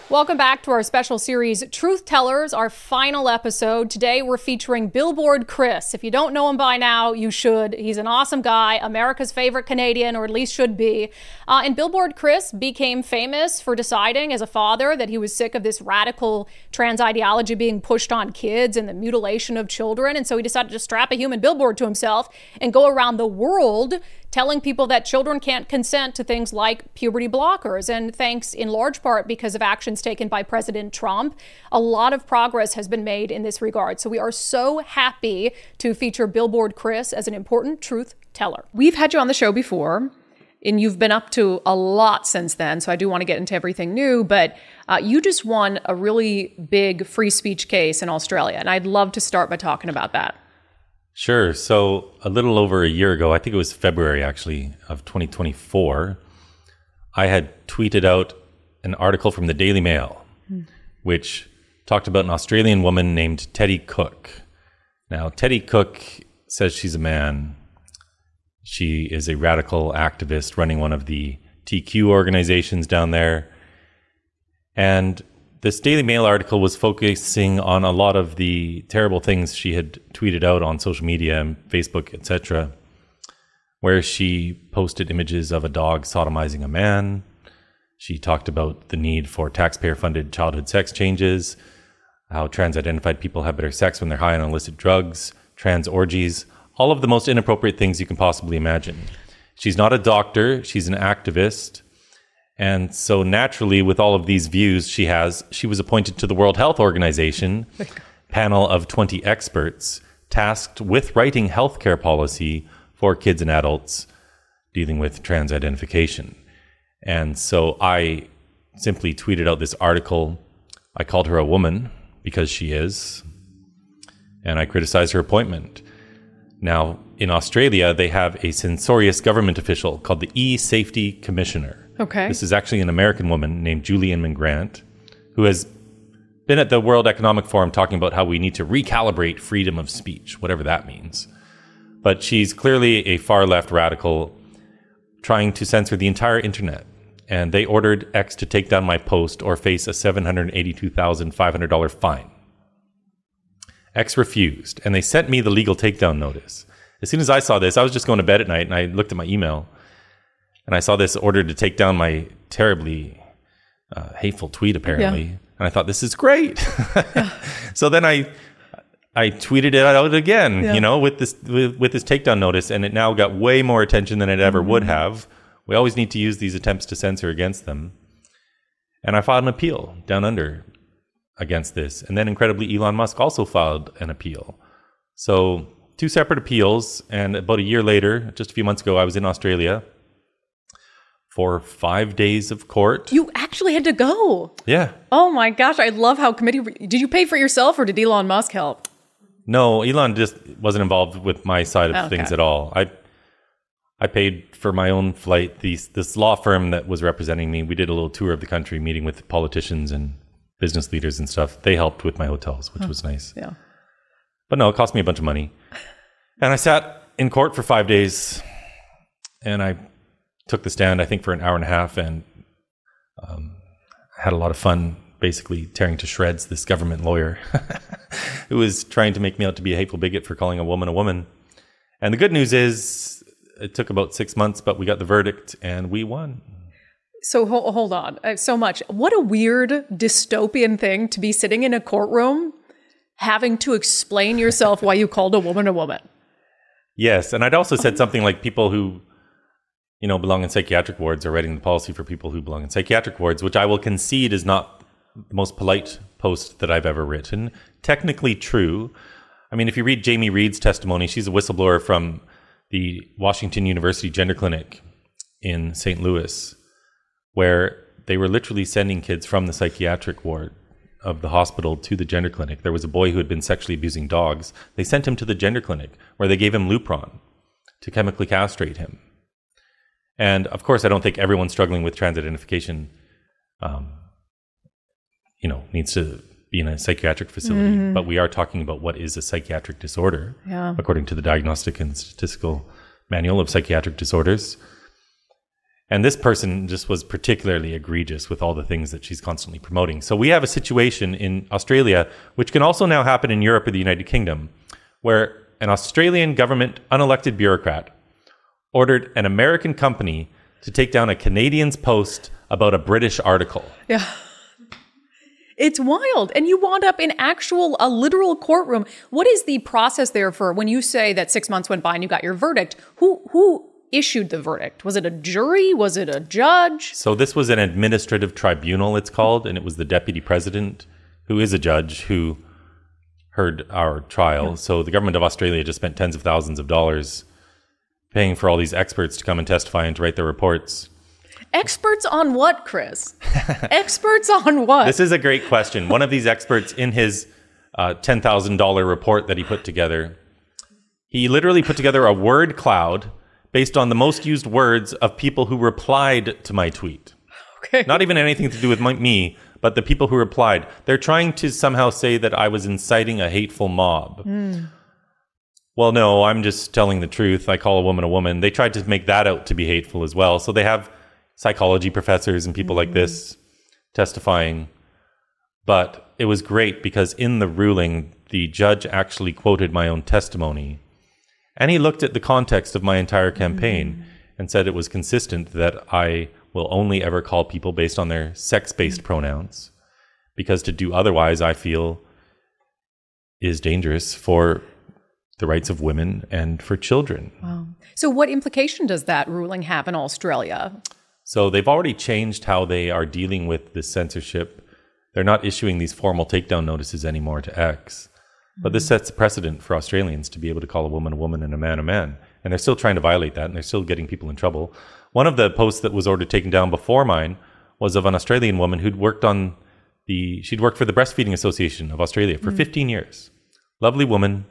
Welcome back to our special series, Truth Tellers, our final episode. Today, we're featuring Billboard Chris. If you don't know him by now, you should. He's an awesome guy, America's favorite Canadian, or at least should be. And Billboard Chris became famous for deciding as a father that he was sick of this radical trans ideology being pushed on kids and the mutilation of children. And so he decided to strap a human billboard to himself and go around the world telling people that children can't consent to things like puberty blockers. And thanks in large part because of actions taken by President Trump, a lot of progress has been made in this regard. So we are so happy to feature Billboard Chris as an important truth teller. We've had you on the show before, and you've been up to a lot since then. So I do want to get into everything new, but you just won a really big free speech case in Australia. And I'd love to start by talking about that. Sure. So a little over a year ago, I think it was February actually of 2024, I had tweeted out an article from the Daily Mail, which talked about an Australian woman named Teddy Cook. Now, Teddy Cook says she's a man. She is a radical activist running one of the TQ organizations down there. And this Daily Mail article was focusing on a lot of the terrible things she had tweeted out on social media and Facebook, etc., where she posted images of a dog sodomizing a man. She talked about the need for taxpayer-funded childhood sex changes, how trans-identified people have better sex when they're high on illicit drugs, trans orgies, all of the most inappropriate things you can possibly imagine. She's not a doctor, she's an activist. And so naturally, with all of these views she was appointed to the World Health Organization panel of 20 experts tasked with writing healthcare policy for kids and adults dealing with trans identification. And so I simply tweeted out this article. I called her a woman because she is, and I criticized her appointment. Now, in Australia, they have a censorious government official called the E-Safety Commissioner. Okay. This is actually an American woman named Julie Inman Grant, who has been at the World Economic Forum talking about how we need to recalibrate freedom of speech, whatever that means. But she's clearly a far-left radical trying to censor the entire internet. And they ordered X to take down my post or face a $782,500 fine. X refused, and they sent me the legal takedown notice. As soon as I saw this, I was just going to bed at night, and I looked at my email, and I saw this order to take down my terribly hateful tweet, apparently. Yeah. And I thought, this is great. So then I tweeted it out again, with this takedown notice, and it now got way more attention than it ever would have. We always need to use these attempts to censor against them. And I filed an appeal down under against this. And then incredibly, Elon Musk also filed an appeal. So 2 separate appeals. And about a year later, just a few months ago, I was in Australia for 5 days of court. You actually had to go. Yeah. Oh my gosh. I love how did you pay for it yourself or did Elon Musk help? No, Elon just wasn't involved with my side of things at all. I paid for my own flight. This law firm that was representing me, we did a little tour of the country, meeting with politicians and business leaders and stuff. They helped with my hotels, which was nice. Yeah. But no, it cost me a bunch of money. And I sat in court for 5 days, and I took the stand, I think, for an hour and a half, and had a lot of fun basically tearing to shreds this government lawyer who was trying to make me out to be a hateful bigot for calling a woman a woman. And the good news is, it took about 6 months, but we got the verdict and we won. So hold on. So much. What a weird dystopian thing to be sitting in a courtroom having to explain yourself why you called a woman a woman. Yes. And I'd also said something like people who, belong in psychiatric wards are writing the policy for people who belong in psychiatric wards, which I will concede is not the most polite post that I've ever written. Technically true. I mean, if you read Jamie Reed's testimony, she's a whistleblower from the Washington University Gender Clinic in St. Louis, where they were literally sending kids from the psychiatric ward of the hospital to the gender clinic. There was a boy who had been sexually abusing dogs. They sent him to the gender clinic, where they gave him Lupron to chemically castrate him. And of course, I don't think everyone struggling with trans identification, needs to be in a psychiatric facility, but we are talking about what is a psychiatric disorder, according to the Diagnostic and Statistical Manual of Psychiatric Disorders. And this person just was particularly egregious with all the things that she's constantly promoting. So we have a situation in Australia, which can also now happen in Europe or the United Kingdom, where an Australian government unelected bureaucrat ordered an American company to take down a Canadian's post about a British article. Yeah. It's wild. And you wound up in a literal courtroom. What is the process there for when you say that 6 months went by and you got your verdict? Who issued the verdict? Was it a jury? Was it a judge? So this was an administrative tribunal, it's called, and it was the deputy president, who is a judge, who heard our trial. So the government of Australia just spent tens of thousands of dollars paying for all these experts to come and testify and to write their reports. Experts on what, Chris? Experts on what? This is a great question. One of these experts, in his $10,000 report that he put together, he literally put together a word cloud based on the most used words of people who replied to my tweet. Okay. Not even anything to do with me, but the people who replied. They're trying to somehow say that I was inciting a hateful mob. Well, no, I'm just telling the truth. I call a woman. They tried to make that out to be hateful as well. So they have psychology professors and people like this testifying. But it was great because in the ruling, the judge actually quoted my own testimony. And he looked at the context of my entire campaign and said it was consistent that I will only ever call people based on their sex-based pronouns, because to do otherwise, I feel, is dangerous for the rights of women and for children. Wow. So what implication does that ruling have in Australia? So they've already changed how they are dealing with this censorship. They're not issuing these formal takedown notices anymore to X. But this sets a precedent for Australians to be able to call a woman and a man a man. And they're still trying to violate that, and they're still getting people in trouble. One of the posts that was ordered taken down before mine was of an Australian woman who'd worked for the Breastfeeding Association of Australia for 15 years. Lovely woman.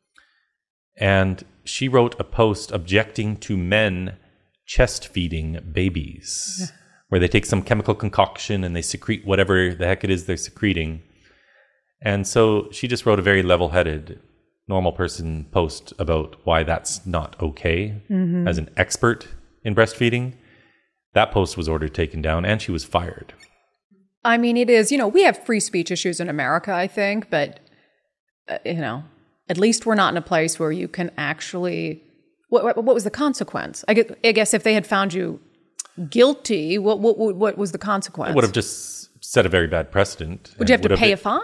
And she wrote a post objecting to men chest feeding babies, where they take some chemical concoction and they secrete whatever the heck it is they're secreting. And so she just wrote a very level-headed, normal person post about why that's not okay as an expert in breastfeeding. That post was ordered taken down, and she was fired. I mean, it is, we have free speech issues in America, I think, but, at least we're not in a place where you can actually, what was the consequence? I guess if they had found you guilty, what was the consequence? It would have just set a very bad precedent. Would you have to pay a fine?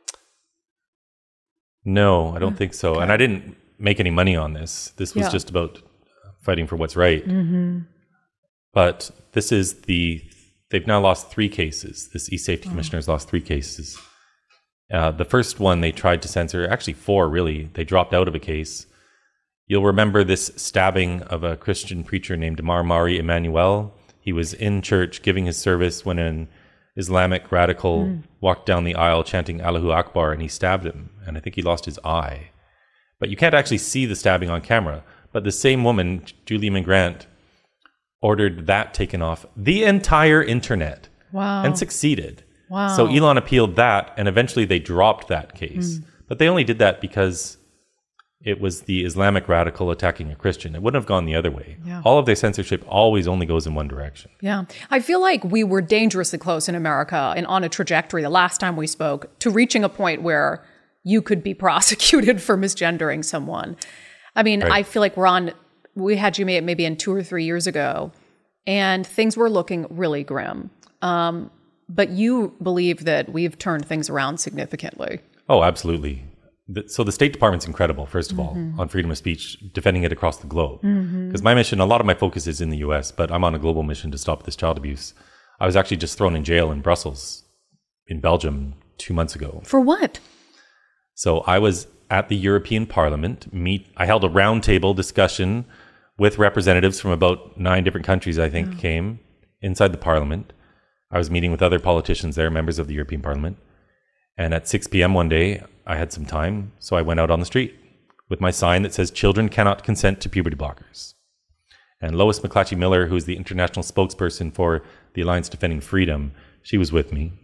No, I don't think so. Okay. And I didn't make any money on this. This was just about fighting for what's right. But they've now lost 3 cases. This e-safety commissioner has lost 3 cases. The first one they tried to censor, actually 4 really, they dropped out of a case. You'll remember this stabbing of a Christian preacher named Mari Emanuel. He was in church giving his service when an Islamic radical walked down the aisle chanting Allahu Akbar, and he stabbed him. And I think he lost his eye. But you can't actually see the stabbing on camera. But the same woman, Julie McGrant, ordered that taken off the entire internet. Wow. And succeeded. Wow. So Elon appealed that, and eventually they dropped that case. But they only did that because it was the Islamic radical attacking a Christian. It wouldn't have gone the other way. Yeah. All of their censorship always only goes in one direction. Yeah. I feel like we were dangerously close in America and on a trajectory the last time we spoke to reaching a point where you could be prosecuted for misgendering someone. I mean, right. I feel like we had you maybe in 2 or 3 years ago, and things were looking really grim. But you believe that we've turned things around significantly. Oh, absolutely. So the State Department's incredible, first of all, on freedom of speech, defending it across the globe. Because my mission, a lot of my focus is in the US, but I'm on a global mission to stop this child abuse. I was actually just thrown in jail in Brussels, in Belgium, 2 months ago. For what? So I was at the European Parliament. I held a roundtable discussion with representatives from about 9 different countries, I think, came inside the Parliament. I was meeting with other politicians there, members of the European Parliament. And at 6 p.m. one day, I had some time, so I went out on the street with my sign that says, "Children cannot consent to puberty blockers." And Lois McClatchy Miller, who is the international spokesperson for the Alliance Defending Freedom, she was with me.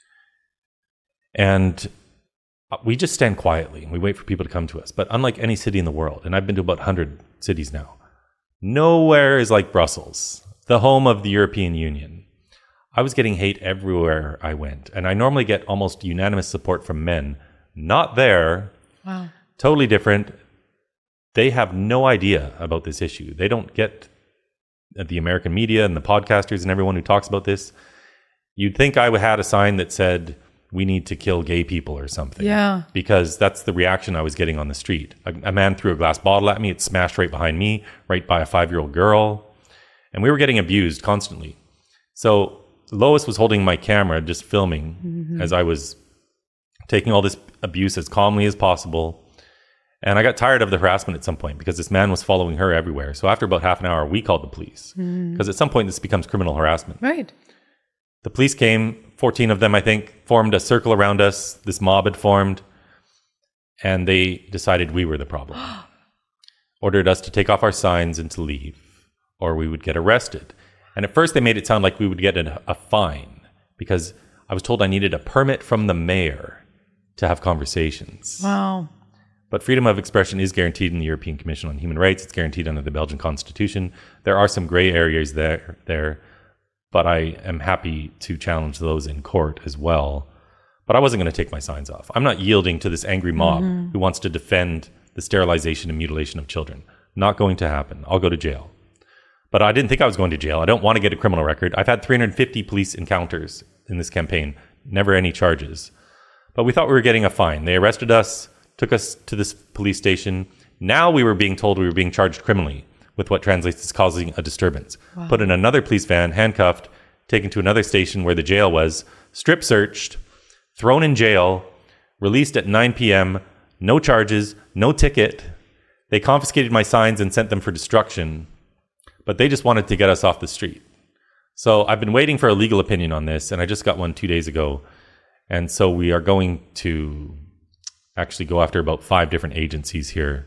And we just stand quietly and we wait for people to come to us. But unlike any city in the world, and I've been to about 100 cities now, nowhere is like Brussels. the home of the European Union. I was getting hate everywhere I went. And I normally get almost unanimous support from men. Not there. Wow. Totally different. They have no idea about this issue. They don't get the American media and the podcasters and everyone who talks about this. You'd think I had a sign that said, "We need to kill gay people" or something. Yeah. Because that's the reaction I was getting on the street. A man threw a glass bottle at me. It smashed right behind me, right by a 5-year-old girl. And we were getting abused constantly. So Lois was holding my camera, just filming as I was taking all this abuse as calmly as possible. And I got tired of the harassment at some point because this man was following her everywhere. So after about half an hour, we called the police. Because at some point, this becomes criminal harassment. Right. The police came, 14 of them, I think, formed a circle around us. This mob had formed. And they decided we were the problem. Ordered us to take off our signs and to leave, or we would get arrested. And at first, they made it sound like we would get a fine because I was told I needed a permit from the mayor to have conversations. Wow. But freedom of expression is guaranteed in the European Commission on Human Rights. It's guaranteed under the Belgian Constitution. There are some gray areas there, but I am happy to challenge those in court as well. But I wasn't going to take my signs off. I'm not yielding to this angry mob who wants to defend the sterilization and mutilation of children. Not going to happen. I'll go to jail. But I didn't think I was going to jail. I don't want to get a criminal record. I've had 350 police encounters in this campaign. Never any charges. But we thought we were getting a fine. They arrested us, took us to this police station. Now we were being told we were being charged criminally with what translates as causing a disturbance. Wow. Put in another police van, handcuffed, taken to another station where the jail was, strip searched, thrown in jail, released at 9 p.m., no charges, no ticket. They confiscated my signs and sent them for destruction, but they just wanted to get us off the street. So I've been waiting for a legal opinion on this, and I just got one 2 days ago. And so we are going to actually go after about 5 different agencies here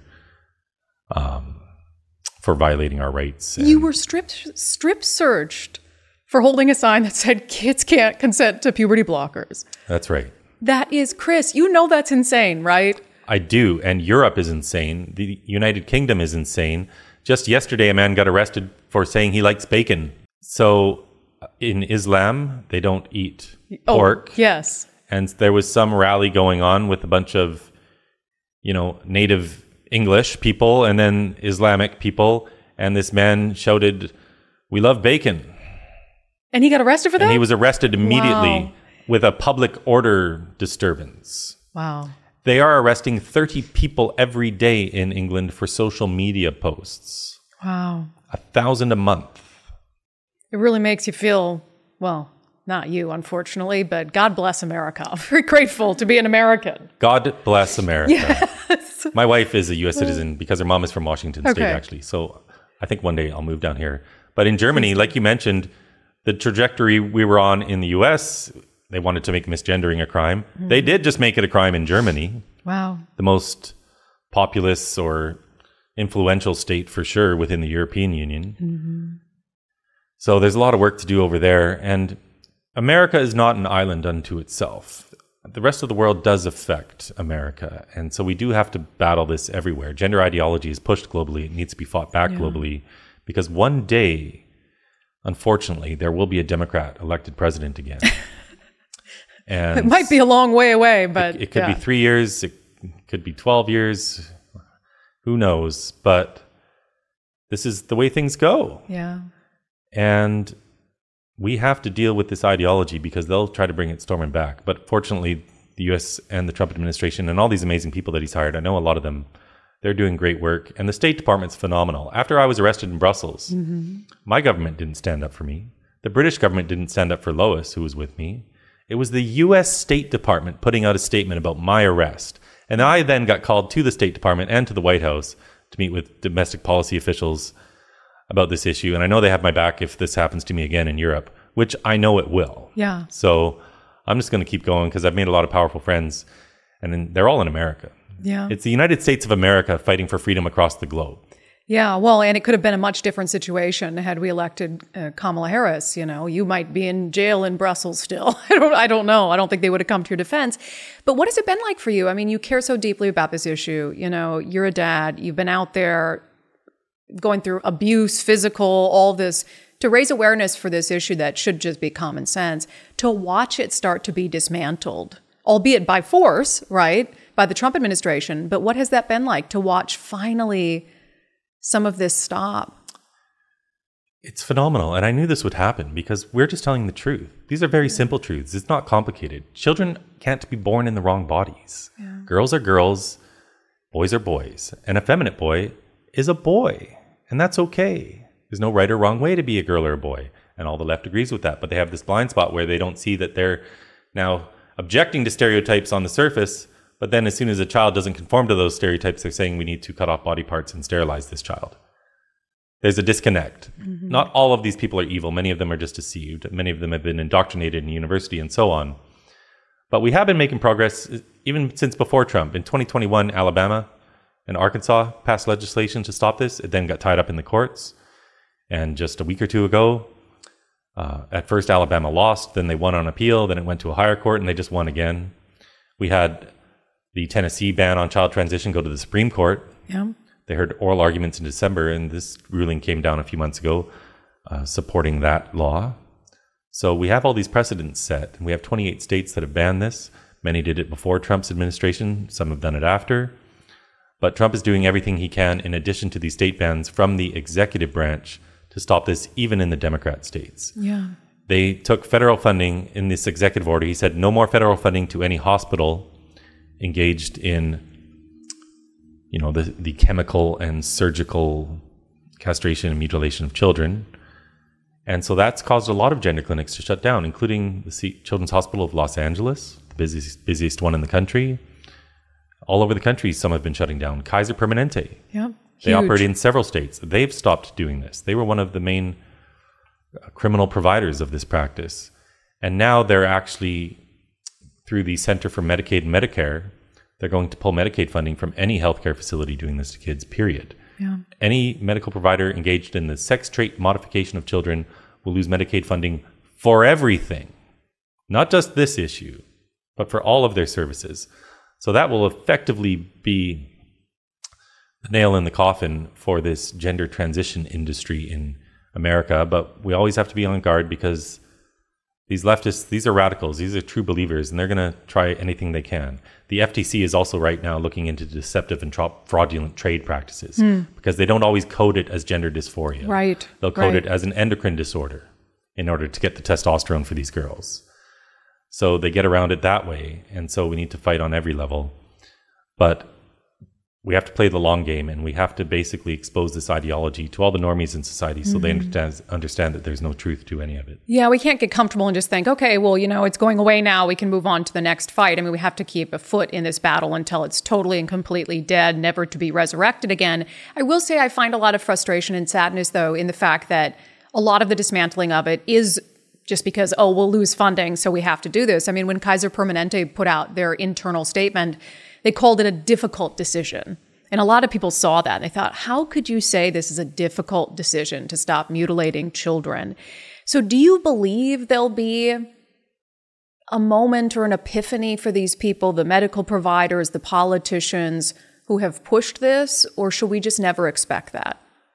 for violating our rights. You were strip searched for holding a sign that said kids can't consent to puberty blockers. That's right. That is, Chris, you know that's insane, right? I do. And Europe is insane. The United Kingdom is insane. Just yesterday, a man got arrested for saying he likes bacon. So in Islam, they don't eat pork. Yes. And there was some rally going on with a bunch of, native English people and then Islamic people. And this man shouted, "We love bacon." And he got arrested for that? And he was arrested immediately Wow. with a public order disturbance. Wow. They are arresting 30 people every day in England for social media posts. Wow. 1,000 a month. It really makes you feel, well, not you, unfortunately, but God bless America. I'm very grateful to be an American. God bless America. Yes. My wife is a U.S. citizen because her mom is from Washington State, Okay. actually. So I think one day I'll move down here. But in Germany, like you mentioned, the trajectory we were on in the U.S., they wanted to make misgendering a crime. They did just make it a crime in Germany, Wow. the most populous or influential state for sure within the European Union. So there's a lot of work to do over there. And America is not an island unto itself. The rest of the world does affect America. And so we do have to battle this everywhere. Gender ideology is pushed globally. It needs to be fought back globally because one day, unfortunately, there will be a Democrat elected president again. And It might be a long way away, but it could be 3 years. It could be 12 years. Who knows? But this is the way things go. Yeah. And we have to deal with this ideology because they'll try to bring it storming back. But fortunately, the U.S. and the Trump administration and all these amazing people that he's hired, I know a lot of them, they're doing great work. And the State Department's phenomenal. After I was arrested in Brussels, my government didn't stand up for me. The British government didn't stand up for Lois, who was with me. It was the U.S. State Department putting out a statement about my arrest. And I then got called to the State Department and to the White House to meet with domestic policy officials about this issue. And I know they have my back if this happens to me again in Europe, which I know it will. Yeah. So I'm just going to keep going because I've made a lot of powerful friends, and then they're all in America. Yeah. It's the United States of America fighting for freedom across the globe. Yeah, well, and it could have been a much different situation had we elected Kamala Harris. You might be in jail in Brussels still. I don't know. I don't think they would have come to your defense. But what has it been like for you? I mean, you care so deeply about this issue. You're a dad. You've been out there going through abuse, physical, all this to raise awareness for this issue that should just be common sense, to watch it start to be dismantled, albeit by force, right, by the Trump administration. But what has that been like to watch finally some of this stop? It's phenomenal. And I knew this would happen because we're just telling the truth. These are very simple truths. It's not complicated. Children can't be born in the wrong bodies. Yeah. Girls are girls, boys are boys. An effeminate boy is a boy. And that's okay. There's no right or wrong way to be a girl or a boy. And all the left agrees with that. But they have this blind spot where they don't see that they're now objecting to stereotypes on the surface. But then as soon as a child doesn't conform to those stereotypes, they're saying we need to cut off body parts and sterilize this child. There's a disconnect. Mm-hmm. Not all of these people are evil. Many of them are just deceived. Many of them have been indoctrinated in university and so on. But we have been making progress even since before Trump. In 2021, Alabama and Arkansas passed legislation to stop this. It then got tied up in the courts. And just a week or two ago, at first Alabama lost, then they won on appeal, then it went to a higher court, and they just won again. We had the Tennessee ban on child transition go to the Supreme Court. Yeah. They heard oral arguments in December, and this ruling came down a few months ago supporting that law. So we have all these precedents set. We have 28 states that have banned this. Many did it before Trump's administration. Some have done it after. But Trump is doing everything he can in addition to these state bans from the executive branch to stop this, even in the Democrat states. Yeah. They took federal funding in this executive order. He said no more federal funding to any hospital engaged in the chemical and surgical castration and mutilation of children. And so that's caused a lot of gender clinics to shut down, including the Children's Hospital of Los Angeles, the busiest one in the country. All over the country, some have been shutting down. Kaiser Permanente. Yeah, they operate in several states. They've stopped doing this. They were one of the main criminal providers of this practice. And now they're actually, through the Center for Medicaid and Medicare, they're going to pull Medicaid funding from any healthcare facility doing this to kids, period. Yeah. Any medical provider engaged in the sex trait modification of children will lose Medicaid funding for everything. Not just this issue, but for all of their services. So that will effectively be the nail in the coffin for this gender transition industry in America. But we always have to be on guard because these leftists, these are radicals, these are true believers, and they're going to try anything they can. The FTC is also right now looking into deceptive and fraudulent trade practices because they don't always code it as gender dysphoria. Right. They'll code it as an endocrine disorder in order to get the testosterone for these girls. So they get around it that way. And so we need to fight on every level. But we have to play the long game, and we have to basically expose this ideology to all the normies in society so they understand that there's no truth to any of it. Yeah, we can't get comfortable and just think, okay, well, it's going away now. We can move on to the next fight. I mean, we have to keep a foot in this battle until it's totally and completely dead, never to be resurrected again. I will say I find a lot of frustration and sadness, though, in the fact that a lot of the dismantling of it is just because, we'll lose funding, so we have to do this. I mean, when Kaiser Permanente put out their internal statement, they called it a difficult decision. And a lot of people saw that and they thought, how could you say this is a difficult decision to stop mutilating children? So do you believe there'll be a moment or an epiphany for these people, the medical providers, the politicians who have pushed this, or should we just never expect that?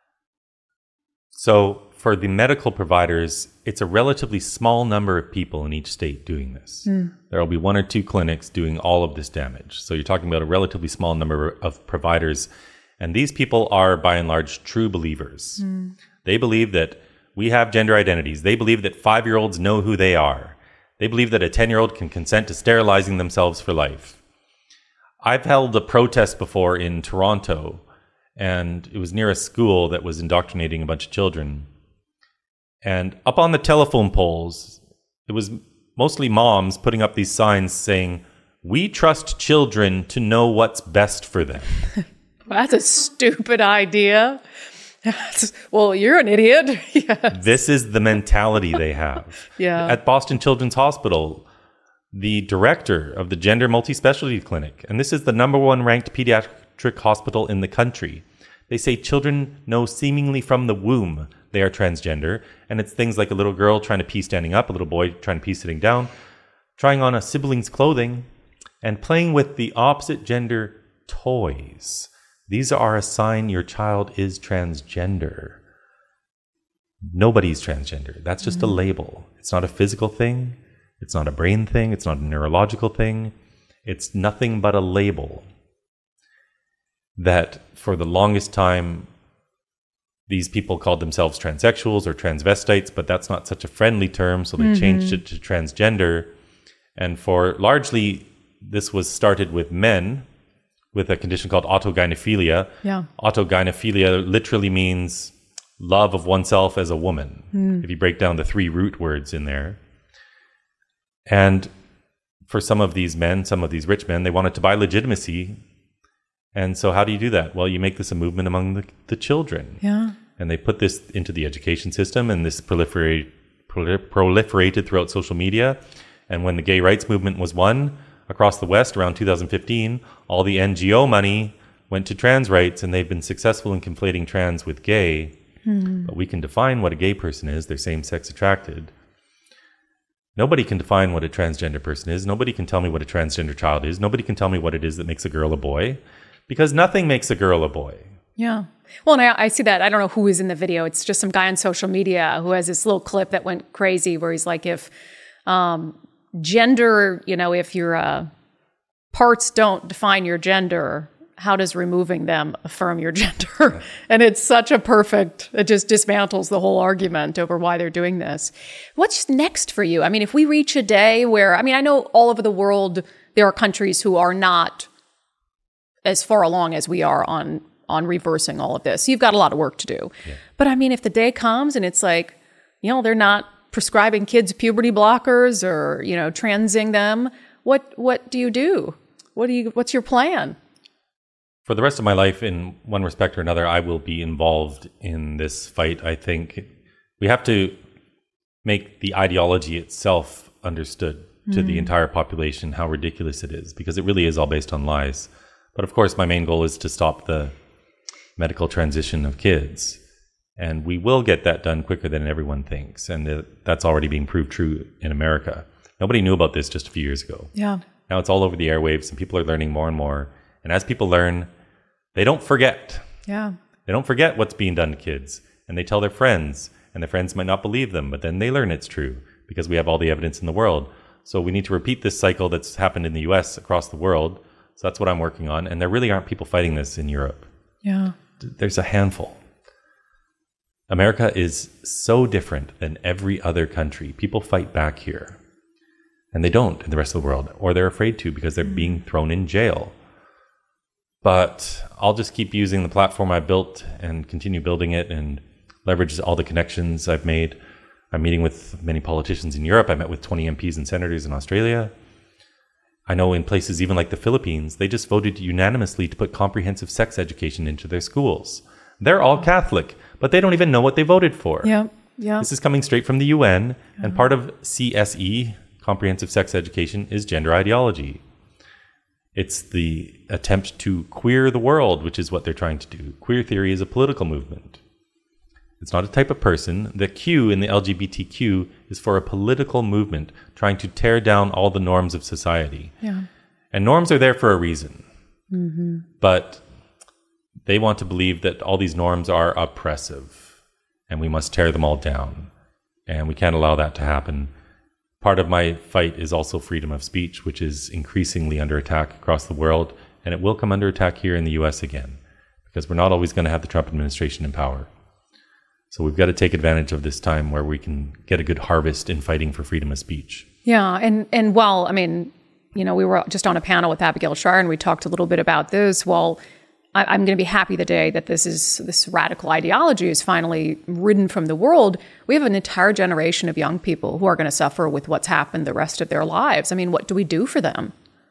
So for the medical providers, it's a relatively small number of people in each state doing this. There will be 1 or 2 clinics doing all of this damage. So you're talking about a relatively small number of providers. And these people are, by and large, true believers. They believe that we have gender identities. They believe that 5-year-olds know who they are. They believe that a 10-year-old can consent to sterilizing themselves for life. I've held a protest before in Toronto, and it was near a school that was indoctrinating a bunch of children. And up on the telephone poles, it was mostly moms putting up these signs saying, "We trust children to know what's best for them." That's a stupid idea. Well, you're an idiot. Yes. This is the mentality they have. Yeah. At Boston Children's Hospital, the director of the Gender Multi-Specialty Clinic, and this is the #1 ranked pediatric hospital in the country, they say children know seemingly from the womb they are transgender, and it's things like a little girl trying to pee standing up, a little boy trying to pee sitting down, trying on a sibling's clothing, and playing with the opposite gender toys. These are a sign your child is transgender. Nobody's transgender. That's just a label. It's not a physical thing. It's not a brain thing. It's not a neurological thing. It's nothing but a label that for the longest time, these people called themselves transsexuals or transvestites, but that's not such a friendly term, so they changed it to transgender. And for largely, this was started with men with a condition called autogynephilia. Yeah. Autogynephilia literally means love of oneself as a woman, if you break down the 3 root words in there. And for some of these men, some of these rich men, they wanted to buy legitimacy. And so how do you do that? Well, you make this a movement among the children. Yeah. And they put this into the education system, and this proliferated throughout social media. And when the gay rights movement was won across the West around 2015, all the NGO money went to trans rights, and they've been successful in conflating trans with gay. But we can define what a gay person is. They're same-sex attracted. Nobody can define what a transgender person is. Nobody can tell me what a transgender child is. Nobody can tell me what it is that makes a girl a boy, because nothing makes a girl a boy. Yeah. Well, and I see that. I don't know who is in the video. It's just some guy on social media who has this little clip that went crazy where he's like, if gender, if your parts don't define your gender, how does removing them affirm your gender? And it's such a perfect, it just dismantles the whole argument over why they're doing this. What's next for you? I mean, if we reach a day where, I know all over the world, there are countries who are not as far along as we are on reversing all of this. You've got a lot of work to do. Yeah. But if the day comes and it's like, they're not prescribing kids puberty blockers or, transing them, what do you do? What's your plan? For the rest of my life, in one respect or another, I will be involved in this fight. I think we have to make the ideology itself understood to the entire population, how ridiculous it is, because it really is all based on lies. But of course, my main goal is to stop the medical transition of kids. And we will get that done quicker than everyone thinks. And that's already being proved true in America. Nobody knew about this just a few years ago. Yeah. Now it's all over the airwaves, and people are learning more and more. And as people learn, they don't forget. Yeah. They don't forget what's being done to kids. And they tell their friends, and their friends might not believe them, but then they learn it's true because we have all the evidence in the world. So we need to repeat this cycle that's happened in the US across the world. So that's what I'm working on. And there really aren't people fighting this in Europe. Yeah. There's a handful. America is so different than every other country. People fight back here. And they don't in the rest of the world. Or they're afraid to because they're being thrown in jail. But I'll just keep using the platform I built and continue building it and leverage all the connections I've made. I'm meeting with many politicians in Europe. I met with 20 MPs and senators in Australia. I know in places even like the Philippines, they just voted unanimously to put comprehensive sex education into their schools. They're all Catholic, but they don't even know what they voted for. Yeah, yeah. This is coming straight from the UN, and part of CSE, comprehensive sex education, is gender ideology. It's the attempt to queer the world, which is what they're trying to do. Queer theory is a political movement. It's not a type of person. The Q in the LGBTQ is for a political movement trying to tear down all the norms of society. Yeah. And norms are there for a reason. Mm-hmm. But they want to believe that all these norms are oppressive and we must tear them all down. And we can't allow that to happen. Part of my fight is also freedom of speech, which is increasingly under attack across the world. And it will come under attack here in the US again, because we're not always going to have the Trump administration in power. So we've got to take advantage of this time where we can get a good harvest in fighting for freedom of speech. Yeah. And well, we were just on a panel with Abigail Shrier and we talked a little bit about this. Well, I'm going to be happy the day that this radical ideology is finally ridden from the world. We have an entire generation of young people who are going to suffer with what's happened the rest of their lives. What do we do for them?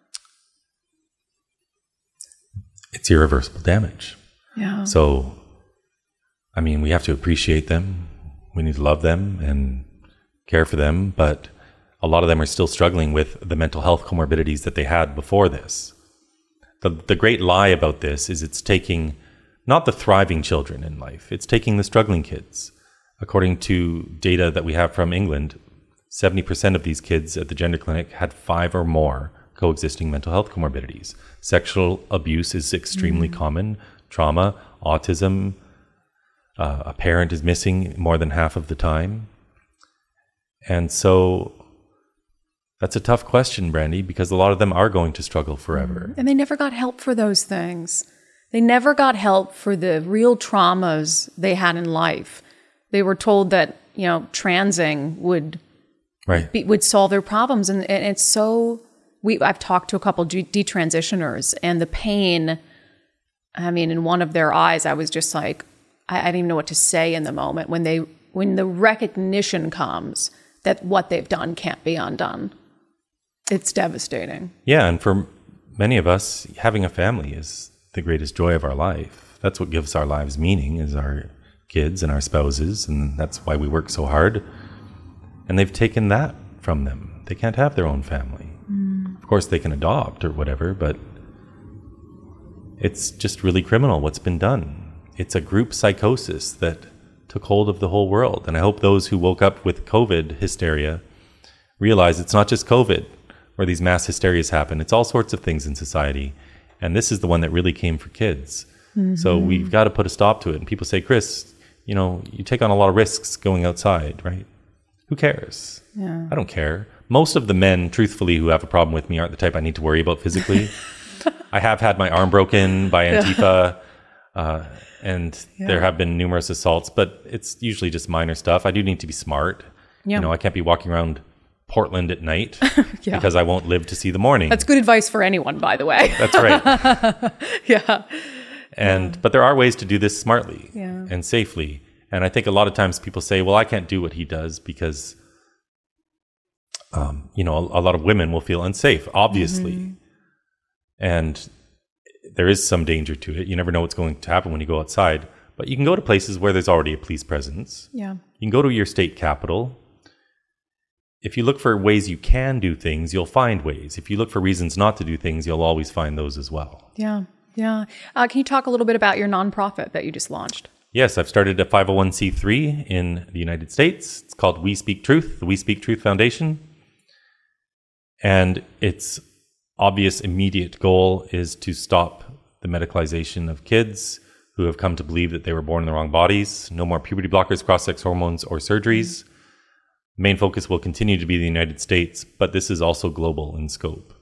It's irreversible damage. Yeah. So, we have to appreciate them. We need to love them and care for them. But a lot of them are still struggling with the mental health comorbidities that they had before this. The great lie about this is it's taking not the thriving children in life, it's taking the struggling kids. According to data that we have from England, 70% of these kids at the gender clinic had 5 or more coexisting mental health comorbidities. Sexual abuse is extremely common, trauma, autism, A parent is missing more than half of the time. And so that's a tough question, Brandy, because a lot of them are going to struggle forever. And they never got help for those things. They never got help for the real traumas they had in life. They were told that, transing would solve their problems. And it's so, I've talked to a couple detransitioners, and the pain, in one of their eyes, I was just like, I didn't even know what to say in the moment when the recognition comes that what they've done can't be undone. It's devastating. Yeah, and for many of us, having a family is the greatest joy of our life. That's what gives our lives meaning, is our kids and our spouses, and that's why we work so hard. And they've taken that from them. They can't have their own family. Of course, they can adopt or whatever, but it's just really criminal what's been done. It's a group psychosis that took hold of the whole world. And I hope those who woke up with COVID hysteria realize it's not just COVID where these mass hysterias happen. It's all sorts of things in society. And this is the one that really came for kids. So we've got to put a stop to it. And people say, Chris, you take on a lot of risks going outside, right? Who cares? Yeah. I don't care. Most of the men, truthfully, who have a problem with me aren't the type I need to worry about physically. I have had my arm broken by Antifa. And there have been numerous assaults, but it's usually just minor stuff. I do need to be smart. Yeah. I can't be walking around Portland at night because I won't live to see the morning. That's good advice for anyone, by the way. That's right. Yeah. But there are ways to do this smartly Yeah. and safely. And I think a lot of times people say, well, I can't do what he does because, a lot of women will feel unsafe, obviously. And there is some danger to it. You never know what's going to happen when you go outside. But you can go to places where there's already a police presence. Yeah. You can go to your state capital. If you look for ways you can do things, you'll find ways. If you look for reasons not to do things, you'll always find those as well. Yeah. Yeah. Can you talk a little bit about your nonprofit that you just launched? Yes, I've started a 501c3 in the United States. It's called We Speak Truth, the We Speak Truth Foundation. And its obvious immediate goal is to stop the medicalization of kids who have come to believe that they were born in the wrong bodies. No more puberty blockers, cross-sex hormones, or surgeries. Main focus will continue to be the United States, but this is also global in scope.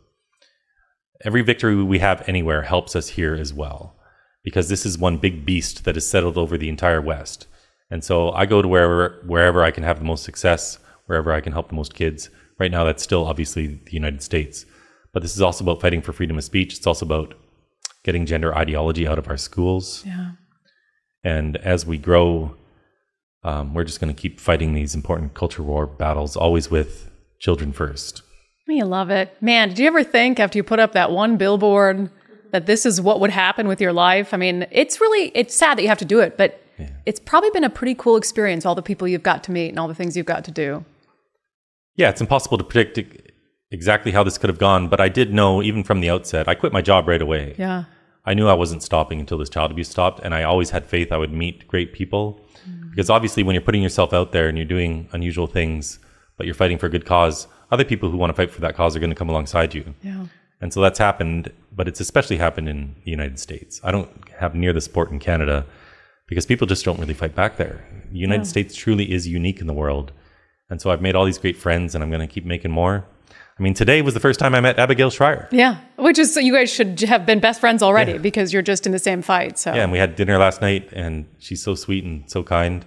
Every victory we have anywhere helps us here as well, because this is one big beast that has settled over the entire West. And so I go to wherever I can have the most success, wherever I can help the most kids. Right now, that's still obviously the United States. But this is also about fighting for freedom of speech. It's also about getting gender ideology out of our schools. Yeah. And as we grow, we're just going to keep fighting these important culture war battles, always with children first. You love it. Man, did you ever think after you put up that one billboard that this is what would happen with your life? It's sad that you have to do it, but it's probably been a pretty cool experience, all the people you've got to meet and all the things you've got to do. Yeah, it's impossible to predict exactly how this could have gone, but I did know even from the outset, I quit my job right away. Yeah. I knew I wasn't stopping until this child abuse stopped, and I always had faith I would meet great people. Because obviously when you're putting yourself out there and you're doing unusual things, but you're fighting for a good cause, other people who want to fight for that cause are going to come alongside you. Yeah. And so that's happened, but it's especially happened in the United States. I don't have near the support in Canada because people just don't really fight back there. The United States truly is unique in the world. And so I've made all these great friends, and I'm going to keep making more. Today was the first time I met Abigail Schreier. Yeah, which is, so you guys should have been best friends already because you're just in the same fight. So yeah, and we had dinner last night, and she's so sweet and so kind.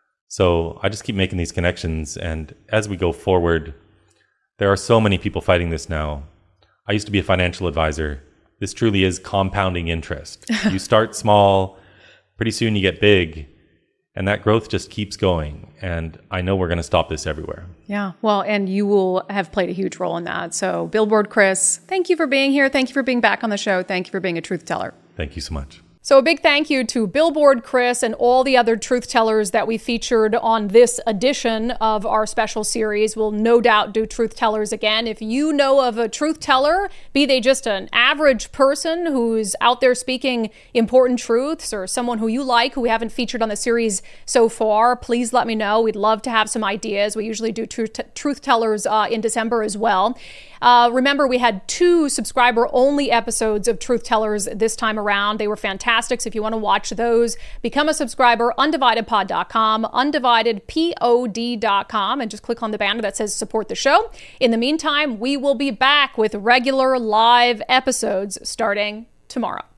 So I just keep making these connections, and as we go forward, there are so many people fighting this now. I used to be a financial advisor. This truly is compounding interest. You start small, pretty soon you get big, and that growth just keeps going. And I know we're going to stop this everywhere. Yeah. Well, and you will have played a huge role in that. So Billboard Chris, thank you for being here. Thank you for being back on the show. Thank you for being a truth teller. Thank you so much. So a big thank you to Billboard Chris and all the other truth tellers that we featured on this edition of our special series. We'll no doubt do truth tellers again. If you know of a truth teller, be they just an average person who's out there speaking important truths, or someone who you like who we haven't featured on the series so far, please let me know. We'd love to have some ideas. We usually do truth tellers in December as well. Remember, we had 2 subscriber-only episodes of Truth Tellers this time around. They were fantastic. fantastic. So if you want to watch those, become a subscriber, undividedpod.com, undividedpod.com, and just click on the banner that says support the show. In the meantime, we will be back with regular live episodes starting tomorrow.